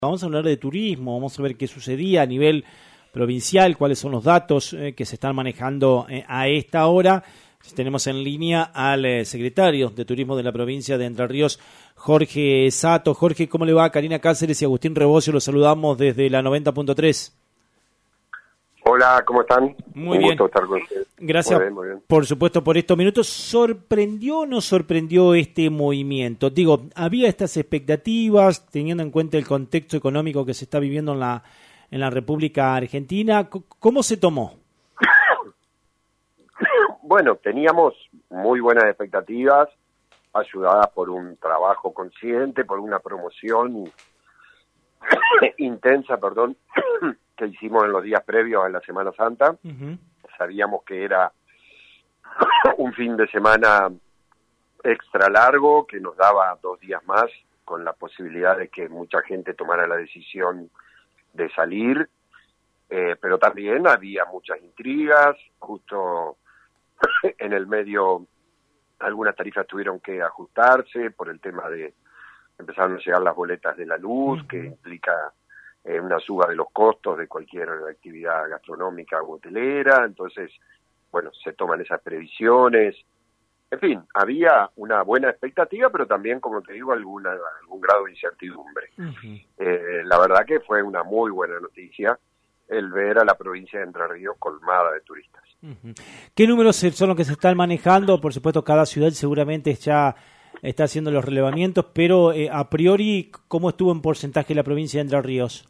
Vamos a hablar de turismo, vamos a ver qué sucedía a nivel provincial, cuáles son los datos que se están manejando a esta hora. Tenemos en línea al secretario de Turismo de la provincia de Entre Ríos, Jorge Sato. Jorge, ¿cómo le va? Karina Cáceres y Agustín Rebocio, los saludamos desde la 90.3. Hola, ¿cómo están? Muy bien. Gusto estar con ustedes. Gracias, muy bien. por supuesto, por estos minutos. ¿Sorprendió o no sorprendió este movimiento? Digo, ¿había estas expectativas, teniendo en cuenta el contexto económico que se está viviendo en la República Argentina? ¿Cómo se tomó? Bueno, teníamos muy buenas expectativas, ayudadas por un trabajo consciente, por una promoción intensa, que hicimos en los días previos a la Semana Santa. Uh-huh. Sabíamos que era un fin de semana extra largo, que nos daba 2 días más, con la posibilidad de que mucha gente tomara la decisión de salir, pero también había muchas intrigas. Justo en el medio algunas tarifas tuvieron que ajustarse por el tema de empezaron a llegar las boletas de la luz, uh-huh, que implica una suba de los costos de cualquier actividad gastronómica o hotelera. Entonces, bueno, se toman esas previsiones. En fin, había una buena expectativa, pero también, como te digo, algún grado de incertidumbre. Uh-huh. La verdad que fue una muy buena noticia el ver a la provincia de Entre Ríos colmada de turistas. Uh-huh. ¿Qué números son los que se están manejando? Por supuesto, cada ciudad seguramente ya está haciendo los relevamientos, pero a priori, ¿cómo estuvo en porcentaje la provincia de Entre Ríos?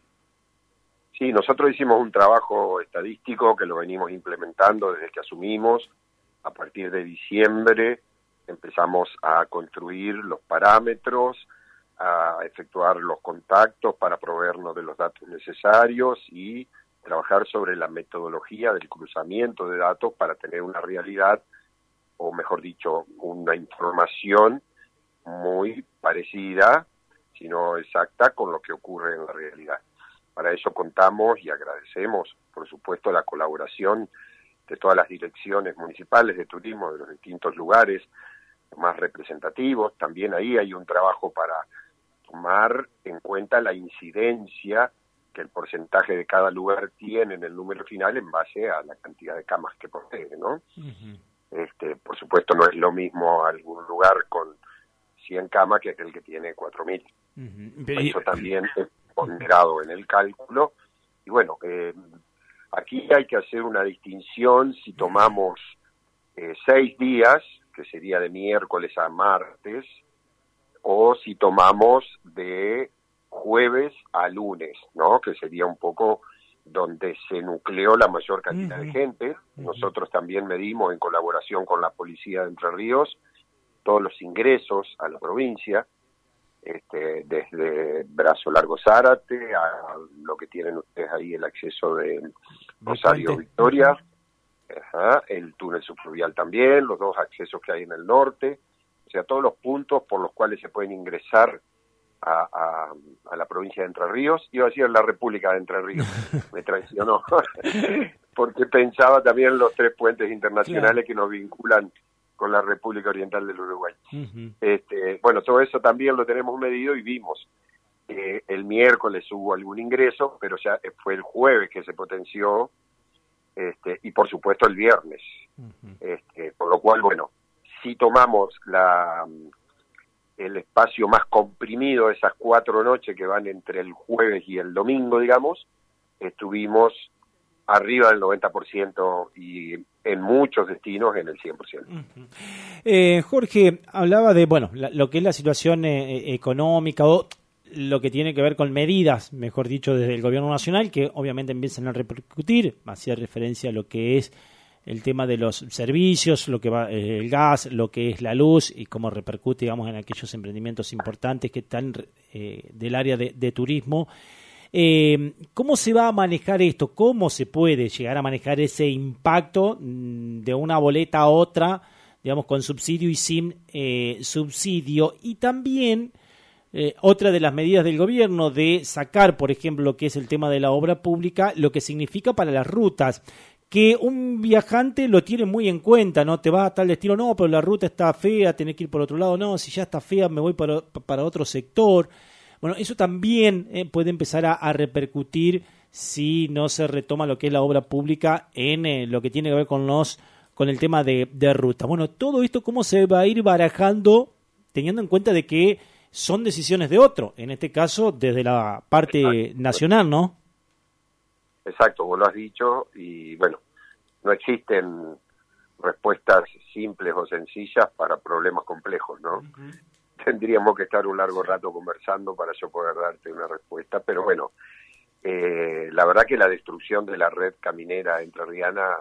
Sí, nosotros hicimos un trabajo estadístico que lo venimos implementando desde que asumimos. A partir de diciembre empezamos a construir los parámetros, a efectuar los contactos para proveernos de los datos necesarios y trabajar sobre la metodología del cruzamiento de datos para tener una realidad, o mejor dicho, una información muy parecida, si no exacta, con lo que ocurre en la realidad. Para eso contamos y agradecemos, por supuesto, la colaboración de todas las direcciones municipales de turismo de los distintos lugares más representativos. También ahí hay un trabajo para tomar en cuenta la incidencia que el porcentaje de cada lugar tiene en el número final en base a la cantidad de camas que posee, ¿no? Uh-huh. Por supuesto, no es lo mismo algún lugar con 100 camas que aquel que tiene 4.000. Uh-huh. Eso también es ponderado en el cálculo. Y bueno, aquí hay que hacer una distinción si tomamos 6 días, que sería de miércoles a martes, o si tomamos de jueves a lunes, ¿no? Que sería un poco donde se nucleó la mayor cantidad de gente. Nosotros también medimos, en colaboración con la Policía de Entre Ríos, todos los ingresos a la provincia, desde Brazo Largo Zárate a lo que tienen ustedes ahí, el acceso de Rosario Victoria, ajá, el túnel subfluvial también, los 2 accesos que hay en el norte, o sea, todos los puntos por los cuales se pueden ingresar a la provincia de Entre Ríos. Iba a decir la República de Entre Ríos, me traicionó, porque pensaba también en los 3 puentes internacionales, claro, que nos vinculan con la República Oriental del Uruguay. Uh-huh. Bueno, todo eso también lo tenemos medido y vimos el miércoles hubo algún ingreso, pero ya fue el jueves que se potenció, y por supuesto el viernes. Uh-huh. Por lo cual, bueno, si tomamos el espacio más comprimido, esas 4 noches que van entre el jueves y el domingo, digamos, estuvimos arriba del 90% y en muchos destinos en el 100%. Uh-huh. Jorge, hablaba de, bueno, lo que es la situación económica o lo que tiene que ver con medidas, mejor dicho, desde el gobierno nacional, que obviamente empiezan a repercutir. Hacía referencia a lo que es el tema de los servicios, lo que va el gas, lo que es la luz y cómo repercute, digamos, en aquellos emprendimientos importantes que están del área de turismo. ¿Cómo se va a manejar esto? ¿Cómo se puede llegar a manejar ese impacto de una boleta a otra, digamos, con subsidio y sin subsidio? Y también otra de las medidas del gobierno de sacar, por ejemplo, lo que es el tema de la obra pública, lo que significa para las rutas, que un viajante lo tiene muy en cuenta, ¿no? Te vas a tal destino, no, pero la ruta está fea, tenés que ir por otro lado, no, si ya está fea me voy para otro sector. Bueno, eso también puede empezar a repercutir si no se retoma lo que es la obra pública en lo que tiene que ver con el tema de ruta. Bueno, todo esto, ¿cómo se va a ir barajando teniendo en cuenta de que son decisiones de otro? En este caso, desde la parte nacional, ¿no? Exacto, vos lo has dicho, y bueno, no existen respuestas simples o sencillas para problemas complejos, ¿no? Uh-huh. Tendríamos que estar un largo rato conversando para yo poder darte una respuesta, pero bueno, la verdad que la destrucción de la red caminera entrerriana,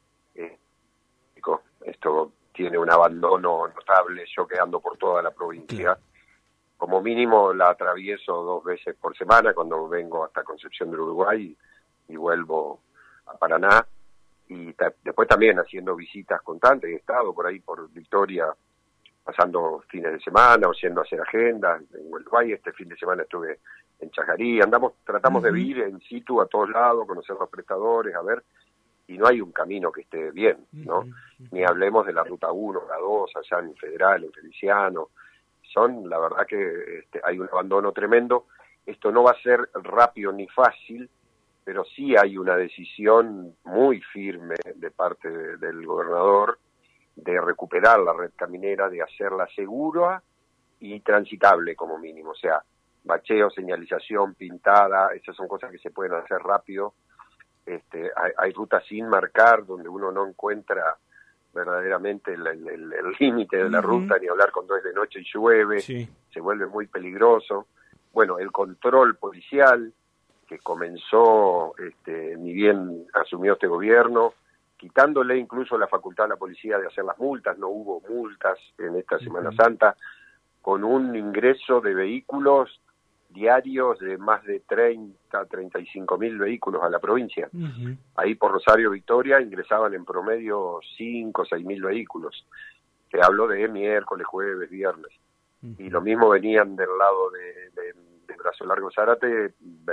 esto tiene un abandono notable. Yo que ando por toda la provincia, como mínimo la atravieso 2 veces por semana cuando vengo hasta Concepción del Uruguay y vuelvo a Paraná, y después también haciendo visitas constantes. He estado por ahí por Victoria pasando fines de semana o yendo a hacer agendas en Uruguay. Este fin de semana estuve en Chajarí. Tratamos de ir en situ a todos lados, conocer los prestadores, a ver, y no hay un camino que esté bien, ¿no? Ni hablemos de la ruta 1, la 2, allá en Federal, en Feliciano. La verdad que hay un abandono tremendo. Esto no va a ser rápido ni fácil, pero sí hay una decisión muy firme de parte del gobernador de recuperar la red caminera, de hacerla segura y transitable como mínimo. O sea, bacheo, señalización, pintada, esas son cosas que se pueden hacer rápido. Hay rutas sin marcar donde uno no encuentra verdaderamente el límite de la ruta, ni hablar cuando es de noche y llueve, sí. Se vuelve muy peligroso. Bueno, el control policial que comenzó ni bien asumió este gobierno, quitándole incluso la facultad a la policía de hacer las multas. No hubo multas en esta Semana Santa, con un ingreso de vehículos diarios de más de 35.000 vehículos a la provincia. Ahí por Rosario Victoria ingresaban en promedio 5 o 6.000 vehículos. Te hablo de miércoles, jueves, viernes. Y lo mismo venían del lado de Brazo Largo Zárate,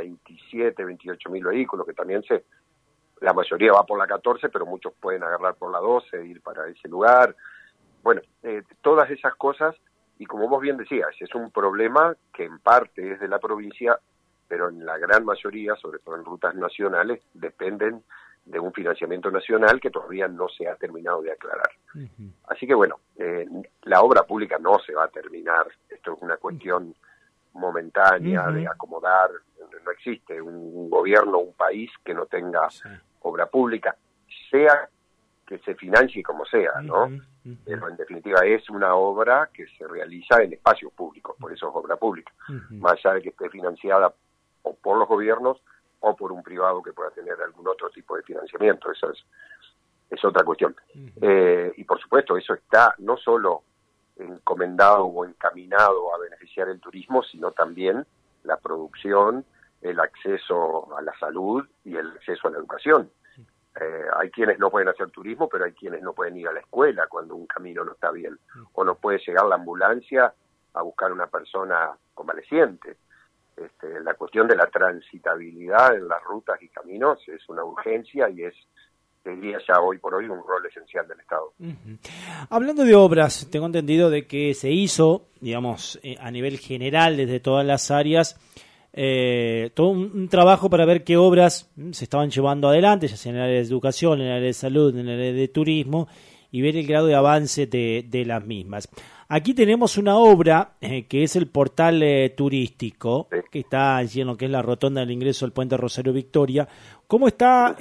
28.000 vehículos, que también la mayoría va por la 14, pero muchos pueden agarrar por la 12 e ir para ese lugar. Bueno, todas esas cosas, y como vos bien decías, es un problema que en parte es de la provincia, pero en la gran mayoría, sobre todo en rutas nacionales, dependen de un financiamiento nacional que todavía no se ha terminado de aclarar. Así que bueno, la obra pública no se va a terminar. Esto es una cuestión momentánea de acomodar. No existe un gobierno, un país que no tenga obra pública, sea que se financie como sea, ¿no? Pero en definitiva es una obra que se realiza en espacios públicos, por eso es obra pública, más allá de que esté financiada o por los gobiernos o por un privado que pueda tener algún otro tipo de financiamiento. Eso es otra cuestión. Y por supuesto eso está no solo encomendado o encaminado a beneficiar el turismo, sino también la producción, el acceso a la salud y el acceso a la educación. Hay quienes no pueden hacer turismo, pero hay quienes no pueden ir a la escuela cuando un camino no está bien, o no puede llegar la ambulancia a buscar una persona convaleciente. La cuestión de la transitabilidad en las rutas y caminos es una urgencia y es, diría ya hoy por hoy, un rol esencial del Estado. Hablando de obras, tengo entendido de que se hizo, digamos, a nivel general desde todas las áreas, todo un trabajo para ver qué obras se estaban llevando adelante, ya sea en el área de educación, en el área de salud, en el área de turismo, y ver el grado de avance de las mismas. Aquí tenemos una obra que es el portal turístico, que está allí en lo que es la rotonda del ingreso al puente Rosario Victoria. ¿Cómo está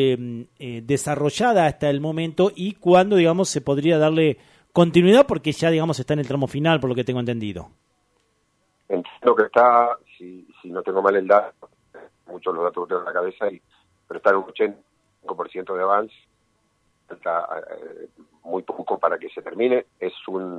desarrollada hasta el momento y cuándo, digamos, se podría darle continuidad? Porque ya, digamos, está en el tramo final, por lo que tengo entendido. Entiendo que está, si no tengo mal el dato, muchos los datos que tengo en la cabeza, pero está en un 85% de avance. Falta muy poco para que se termine. Es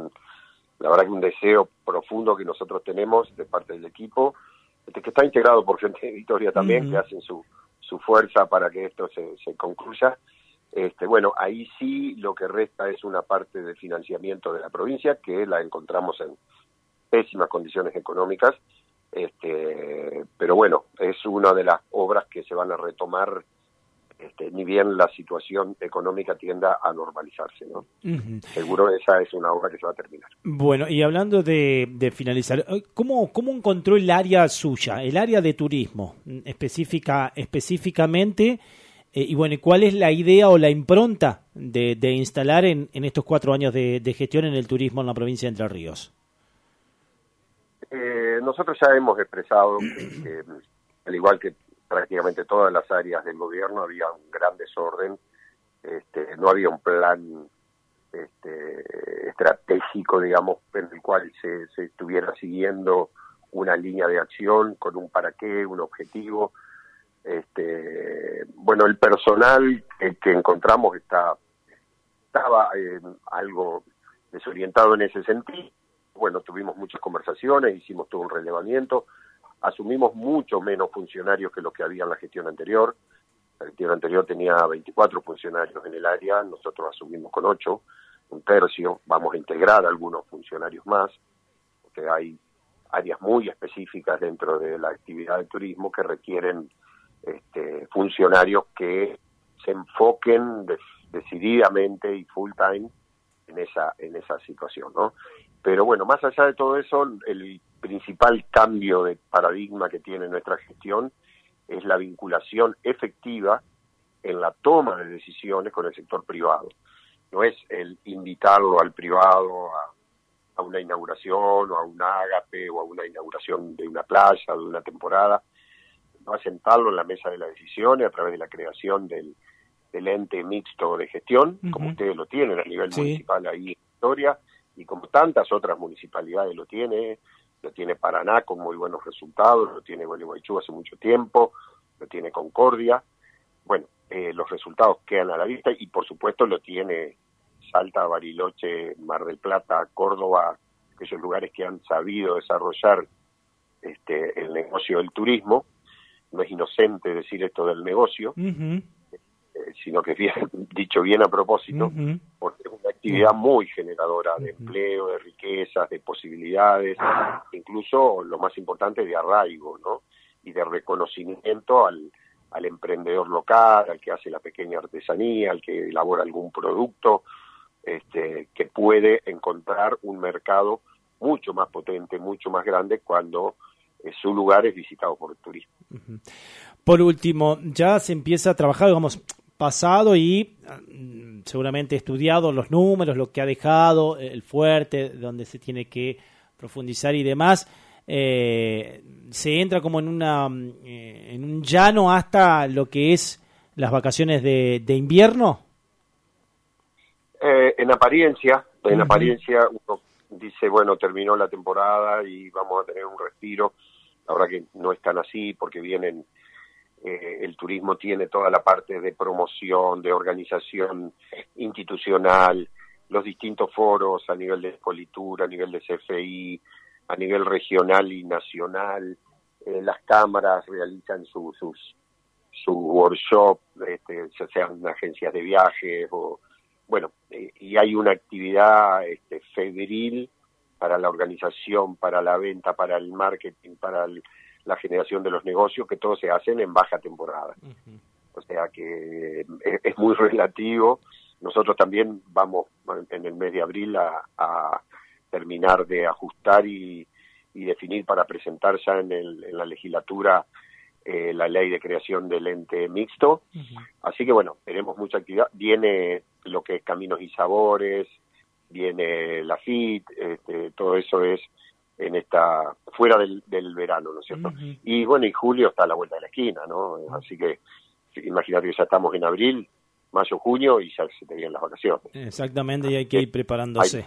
la verdad que un deseo profundo que nosotros tenemos de parte del equipo, que está integrado por gente de Victoria también, que hacen su fuerza para que esto se concluya. Bueno, ahí sí lo que resta es una parte de financiamiento de la provincia, que la encontramos en pésimas condiciones económicas, pero bueno, es una de las obras que se van a retomar ni bien la situación económica tienda a normalizarse, ¿no? Ujú. Seguro esa es una obra que se va a terminar. Bueno, y hablando de finalizar, ¿cómo encontró el área suya, el área de turismo específicamente? Y bueno, ¿y cuál es la idea o la impronta de instalar en estos 4 años de gestión en el turismo en la provincia de Entre Ríos? Nosotros ya hemos expresado que, al igual que prácticamente todas las áreas del gobierno, había un gran desorden, no había un plan estratégico, digamos, en el cual se estuviera siguiendo una línea de acción con un para qué, un objetivo. Bueno, el personal que encontramos estaba algo desorientado en ese sentido. Bueno, tuvimos muchas conversaciones, hicimos todo un relevamiento, asumimos mucho menos funcionarios que los que había en la gestión anterior. La gestión anterior tenía 24 funcionarios en el área, nosotros asumimos con 8, un tercio. Vamos a integrar algunos funcionarios más, porque hay áreas muy específicas dentro de la actividad de turismo que requieren funcionarios que se enfoquen decididamente y full time en esa situación, ¿no? Pero bueno, más allá de todo eso, el principal cambio de paradigma que tiene nuestra gestión es la vinculación efectiva en la toma de decisiones con el sector privado. No es el invitarlo al privado a una inauguración o a un ágape o a una inauguración de una playa, de una temporada, no, a sentarlo en la mesa de las decisiones a través de la creación del ente mixto de gestión, como ustedes lo tienen a nivel municipal ahí en Victoria, y como tantas otras municipalidades lo tiene Paraná con muy buenos resultados, lo tiene Gualeguaychú hace mucho tiempo, lo tiene Concordia. Bueno, los resultados quedan a la vista y por supuesto lo tiene Salta, Bariloche, Mar del Plata, Córdoba, aquellos lugares que han sabido desarrollar el negocio del turismo. No es inocente decir esto del negocio, sino que es bien, dicho bien a propósito, porque es una actividad muy generadora de empleo, de riquezas, de posibilidades, incluso lo más importante, de arraigo, ¿no? Y de reconocimiento al emprendedor local, al que hace la pequeña artesanía, al que elabora algún producto, que puede encontrar un mercado mucho más potente, mucho más grande cuando su lugar es visitado por el turismo. Por último, ya se empieza a trabajar, digamos, pasado y seguramente estudiado los números, lo que ha dejado el fuerte, donde se tiene que profundizar y demás. Se entra como en un llano hasta lo que es las vacaciones de invierno. En apariencia uno dice, bueno, terminó la temporada y vamos a tener un respiro. La verdad que no es tan así, porque vienen, el turismo tiene toda la parte de promoción, de organización institucional, los distintos foros a nivel de Espolitura, a nivel de CFI, a nivel regional y nacional. Las cámaras realizan su workshop, ya sean agencias de viajes o bueno, y hay una actividad febril para la organización, para la venta, para el marketing, para la generación de los negocios, que todos se hacen en baja temporada. O sea que es muy relativo. Nosotros también vamos en el mes de abril a terminar de ajustar y definir para presentar ya en la legislatura la ley de creación del ente mixto. Así que bueno, tenemos mucha actividad. Viene lo que es Caminos y Sabores, viene la FIT, todo eso es fuera del verano, ¿no es cierto? Y bueno, y julio está a la vuelta de la esquina, ¿no? Así que imagínate que ya estamos en abril, mayo, junio y ya se te vienen las vacaciones. Exactamente, y hay que ir preparándose.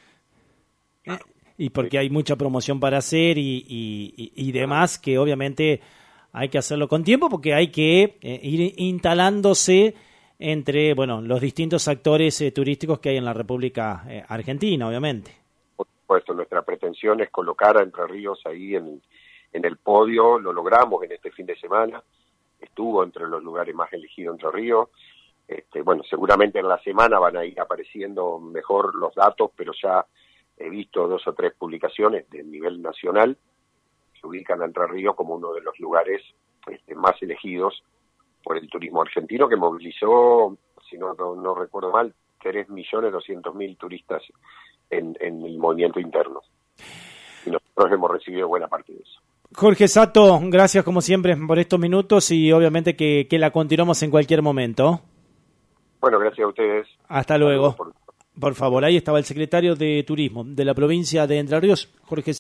Y porque hay mucha promoción para hacer y demás, que obviamente hay que hacerlo con tiempo porque hay que ir instalándose entre los distintos actores turísticos que hay en la República Argentina, obviamente. Por supuesto, nuestra pretensión es colocar a Entre Ríos ahí en el podio. Lo logramos en este fin de semana, estuvo entre los lugares más elegidos Entre Ríos. Bueno, seguramente en la semana van a ir apareciendo mejor los datos, pero ya he visto 2 o 3 publicaciones de nivel nacional que ubican a Entre Ríos como uno de los lugares más elegidos por el turismo argentino, que movilizó, si no recuerdo mal, 3.200.000 turistas en el movimiento interno. Y nosotros hemos recibido buena parte de eso. Jorge Sato, gracias como siempre por estos minutos y obviamente que la continuamos en cualquier momento. Bueno, gracias a ustedes. Hasta luego. Por favor, ahí estaba el secretario de Turismo de la provincia de Entre Ríos, Jorge